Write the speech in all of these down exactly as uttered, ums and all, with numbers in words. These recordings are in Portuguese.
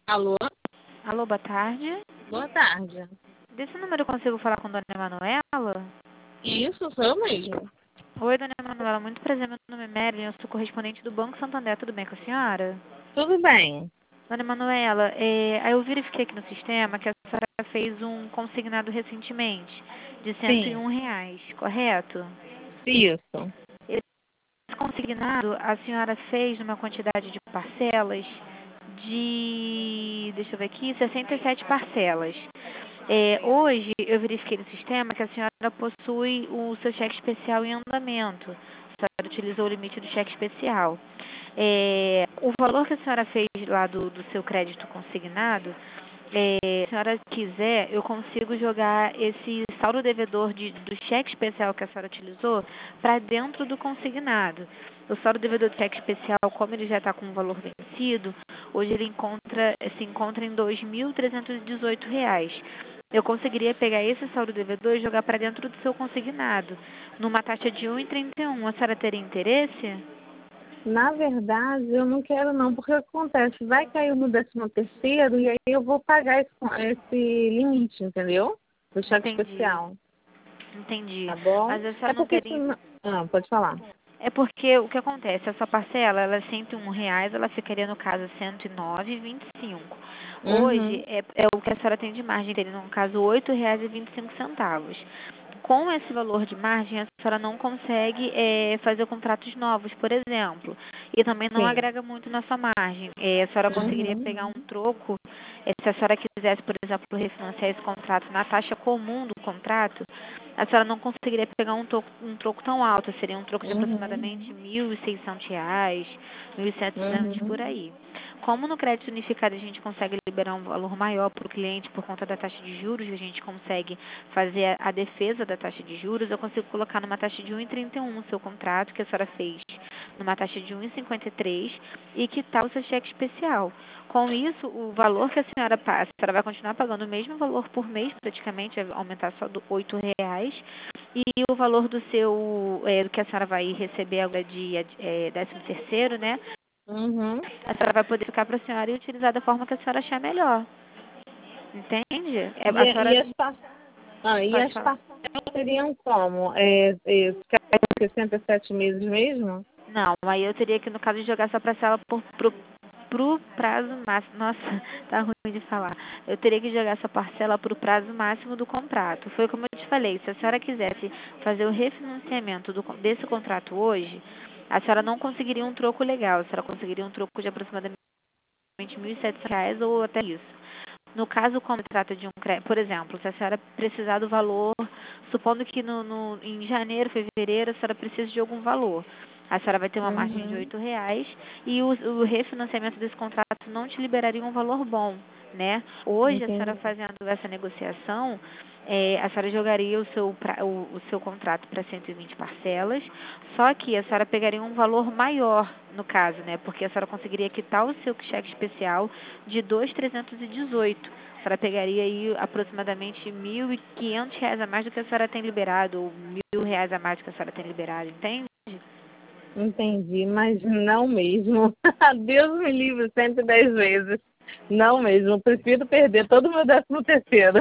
Alô, Alô, boa tarde. boa tarde. Desse número eu consigo falar com Dona Emanuela? Isso, sou eu mesmo. Oi, Dona Emanuela, muito prazer, meu nome é Marilyn, eu sou correspondente do Banco Santander, tudo bem com a senhora? Tudo bem. Dona Emanuela, é, aí eu verifiquei aqui no sistema que a senhora fez um consignado recentemente de cento e Sim, um reais, correto? isso. Esse consignado a senhora fez numa quantidade de parcelas de, deixa eu ver aqui, sessenta e sete parcelas. É, hoje eu verifiquei no sistema que a senhora possui o seu cheque especial em andamento. A senhora utilizou o limite do cheque especial. É, o valor que a senhora fez lá do, do seu crédito consignado, é, se a senhora quiser, eu consigo jogar esse saldo devedor de, do cheque especial que a senhora utilizou para dentro do consignado. O saldo devedor do cheque especial, como ele já está com um valor vencido, hoje ele encontra, se encontra em dois mil trezentos e dezoito reais. Eu conseguiria pegar esse saldo devedor e jogar para dentro do seu consignado, numa taxa de um vírgula trinta e um. A senhora teria interesse? Na verdade, eu não quero não, porque o que acontece? Vai cair no décimo terceiro e aí eu vou pagar esse, esse limite, entendeu? Do cheque Entendi, especial, entendi. tá bom? Mas a É senhora não porque teria. senão... Ah, pode falar. É porque o que acontece, essa parcela, ela é cento e um reais, ela ficaria no caso cento e nove e vinte e cinco. Hoje Uhum, é, é o que a senhora tem de margem, teria no caso oito reais e vinte e cinco centavos. Com esse valor de margem, a senhora não consegue é, fazer contratos novos, por exemplo, e também não sim. agrega muito na sua margem. É, a senhora conseguiria Uhum, pegar um troco, é, se a senhora quisesse, por exemplo, refinanciar esse contrato na taxa comum do contrato, a senhora não conseguiria pegar um troco, um troco tão alto, seria um troco de uhum, aproximadamente mil e seiscentos reais, mil e setecentos uhum, por aí. Como no crédito unificado a gente consegue liberar um valor maior para o cliente por conta da taxa de juros, a gente consegue fazer a, a defesa da taxa de juros, eu consigo colocar numa taxa de um vírgula trinta e um o seu contrato que a senhora fez, numa taxa de um vírgula cinquenta e três e quitar o seu cheque especial. Com isso, o valor que a senhora passa, a senhora vai continuar pagando o mesmo valor por mês, praticamente, vai aumentar só do oito reais, e o valor do seu, é, do que a senhora vai receber agora de é, décimo terceiro, né? uhum. A senhora vai poder ficar para a senhora e utilizar da forma que a senhora achar melhor. Entende? É, E, a e senhora as par... ah, e pode as falar. parcelas seriam como? É, é, sessenta e sete meses mesmo? Não, aí eu teria que, no caso, jogar essa parcela por, pro, pro prazo máximo. Nossa, tá ruim de falar. Eu teria que jogar essa parcela pro prazo máximo do contrato. Foi como eu te falei, se a senhora quisesse fazer o refinanciamento do, desse contrato hoje, a senhora não conseguiria um troco legal. A senhora conseguiria um troco de aproximadamente mil e setecentos reais ou até isso. No caso, como trata de um crédito, por exemplo, se a senhora precisar do valor, supondo que no, no, em janeiro, fevereiro, a senhora precisa de algum valor. A senhora vai ter uma margem de Uhum. oito reais e o, o refinanciamento desse contrato não te liberaria um valor bom, né? Hoje, a senhora Entendi. fazendo essa negociação, é, a senhora jogaria o seu, pra- o, o seu contrato para cento e vinte parcelas, só que a senhora pegaria um valor maior, no caso, né? Porque a senhora conseguiria quitar o seu cheque especial de dois mil trezentos e dezoito. A senhora pegaria aí aproximadamente mil e quinhentos reais a mais do que a senhora tem liberado, ou mil reais a mais do que a senhora tem liberado, entende? Entendi, mas não mesmo. Deus me livre cento e dez vezes. Não mesmo. Eu prefiro perder todo o meu décimo terceiro.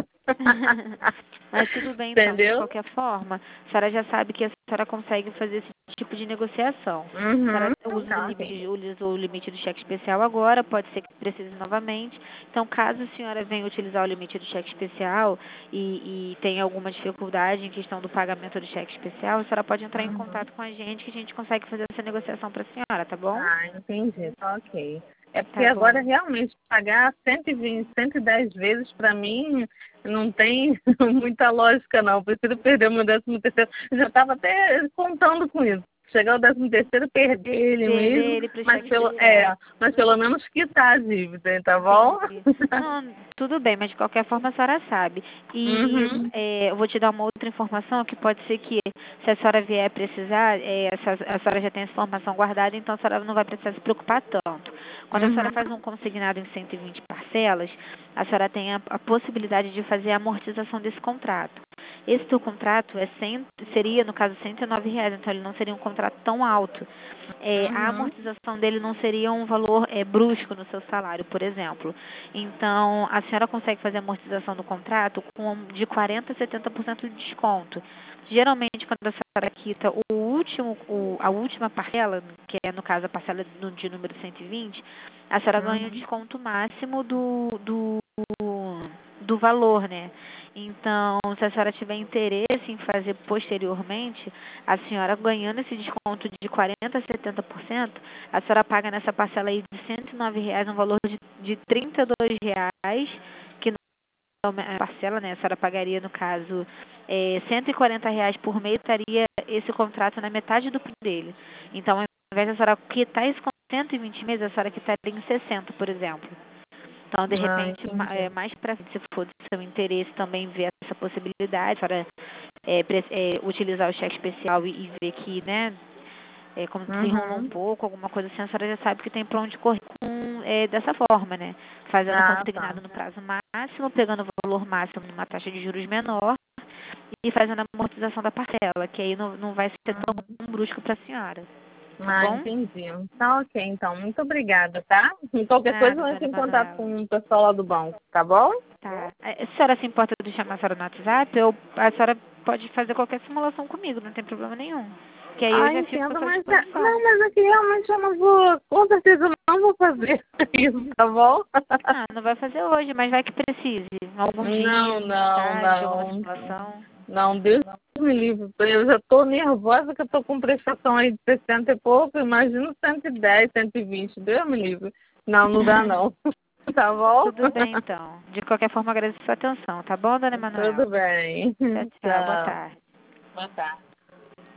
Mas tudo bem então, de Entendeu? qualquer forma, a senhora já sabe que a senhora consegue fazer esse tipo de negociação. A senhora Uhum. usa o Tá, ok. limite, usa o limite do cheque especial agora, pode ser que precise novamente. Então, caso a senhora venha utilizar o limite do cheque especial e, e tenha alguma dificuldade em questão do pagamento do cheque especial, a senhora pode entrar em Uhum. contato com a gente que a gente consegue fazer essa negociação para a senhora, tá bom? Ah, entendi. Tá ok. É porque Tá bom. agora realmente pagar cento e vinte, cento e dez vezes para mim não tem muita lógica não. Eu prefiro perder o meu décimo terceiro. Eu já estava até contando com isso. Chegar ao décimo terceiro, perder ele Perder mesmo, ele para o mas cheque pelo, especial. é, mas pelo menos quitar a dívida, tá bom? Entendi. Não, tudo bem, mas de qualquer forma a senhora sabe. E Uhum, é, eu vou te dar uma outra informação que pode ser que, se a senhora vier precisar, é, essa, a senhora já tem essa informação guardada, então a senhora não vai precisar se preocupar tanto. Quando a senhora uhum, faz um consignado em cento e vinte parcelas, a senhora tem a, a possibilidade de fazer a amortização desse contrato. Esse teu contrato é cem, seria, no caso, cento e nove reais, então ele não seria um contrato tão alto. É, a Uhum. amortização dele não seria um valor é, brusco no seu salário, por exemplo. Então, a senhora consegue fazer a amortização do contrato com de quarenta por cento a setenta por cento de desconto. Geralmente, quando a senhora quita o último, o, a última parcela, que é, no caso, a parcela no- de número cento e vinte, a senhora ganha o Uhum. desconto máximo do, do, do valor, né? Então, se a senhora tiver interesse em fazer posteriormente, a senhora ganhando esse desconto de quarenta por cento a setenta por cento, a senhora paga nessa parcela aí de cento e nove reais um valor de, de trinta e dois reais, que não é uma parcela, né? A senhora pagaria, no caso, é, cento e quarenta reais por mês, estaria esse contrato na metade do preço dele. Então, ao invés da senhora quitar esse contrato em cento e vinte meses, a senhora quitaria em sessenta, por exemplo. Então, de Ah, repente, ma- é, entendi. mais para se for do seu interesse também ver essa possibilidade, para é, pre- é, utilizar o cheque especial e, e ver que, né, é, como desenrolou um Uhum. pouco, alguma coisa assim, a senhora já sabe que tem para onde correr com, é, dessa forma, né? Fazendo Ah, tá. consignado no prazo máximo, pegando o valor máximo numa taxa de juros menor e fazendo a amortização da parcela, que aí não, não vai ser tão Uhum. brusco para a senhora, tá Ah, bom? entendi. Tá ok, então. Muito obrigada, tá? E qualquer coisa Nada, eu entro dona em contato Emanuela. com o pessoal lá do banco, tá bom? Tá. É, A senhora se importa de chamar a senhora no WhatsApp? Ou a senhora pode fazer qualquer simulação comigo, não tem problema nenhum. Que aí eu Ah, já fico à entendo, sua mas é- disposição. não, mas aqui realmente eu não vou, com certeza eu não vou fazer isso, tá bom? Ah, não vai fazer hoje, mas vai que precise. Algum dia, Não, mais não, tarde, alguma não. simulação. Não, Deus me livre. Eu já tô nervosa que eu tô com prestação aí de sessenta e pouco, imagino cento e dez, cento e vinte, Deus me livre. Não, não dá não. Tá bom? Tudo bem, então. De qualquer forma, agradeço a sua atenção, tá bom, dona Emanuela? Tudo bem. Tchau, tchau. Boa Tchau. tarde. Boa tarde.